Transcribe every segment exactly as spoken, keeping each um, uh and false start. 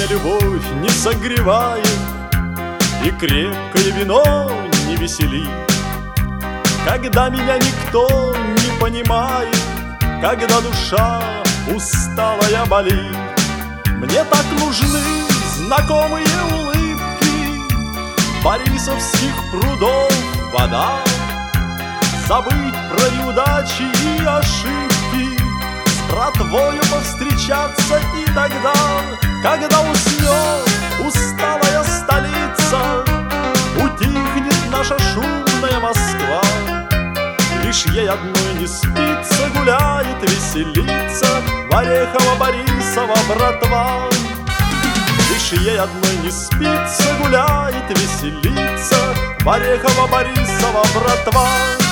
любовь не согревает, и крепкое вино не веселит. Когда меня никто не понимает, когда душа усталая болит, мне так нужны знакомые улыбки борисовских прудов вода. Забыть про неудачи и ошибки, с братвою повстречаться, и тогда, когда уснет усталая столица, утихнет наша шумная Москва. Лишь ей одной не спится, гуляет, веселится в Орехово-Борисово братва. Лишь ей одной не спится, гуляет, веселится в Орехово-Борисово братва.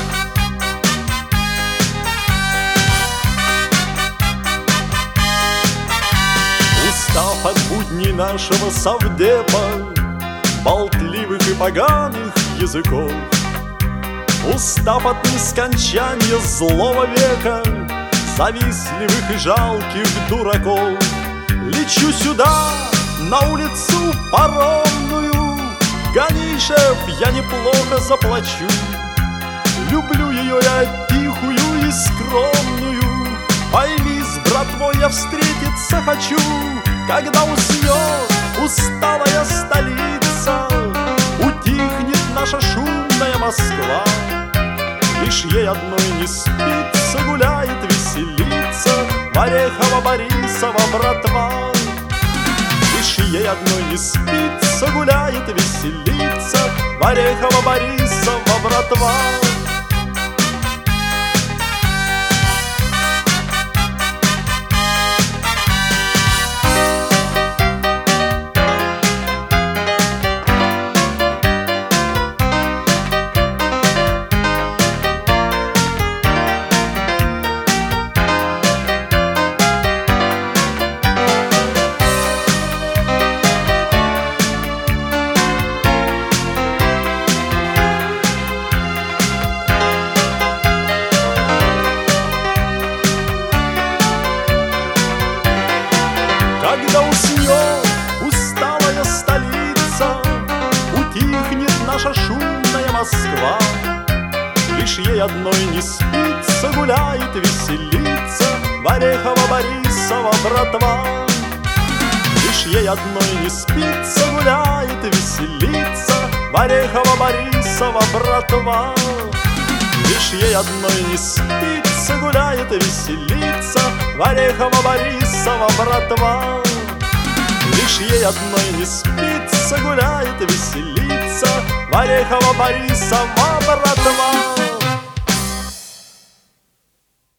Устав от будней нашего совдепа, болтливых и поганых языков, устав от нескончания злого века, завистливых и жалких дураков, лечу сюда, на улицу паромную. Ганишев, я неплохо заплачу, люблю ее я тихую и скромную. Пойми, с братвой я встретиться хочу, когда уснет усталая столица, утихнет наша шумная Москва. Лишь ей одной не спится, гуляет, веселится в Орехово-Борисово братва. Лишь ей одной не спится, гуляет, веселится в Орехово-Борисово братва. Когда уснет усталая столица, утихнет наша шумная Москва. Лишь ей одной не спится, гуляет, веселится в Орехово-Борисово братва. Лишь ей одной не спится, гуляет, веселится в Орехово-Борисово братва. Лишь ей одной не спится, гуляет, веселится в Орехово-Борисово братва. Лишь ей одной не спится, гуляет, веселится в Орехово-Борисово братва.